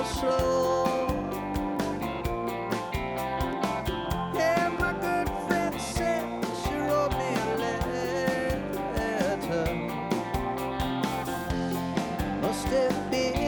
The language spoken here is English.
real slow. Yeah, my good friend said she wrote me a letter. Must have been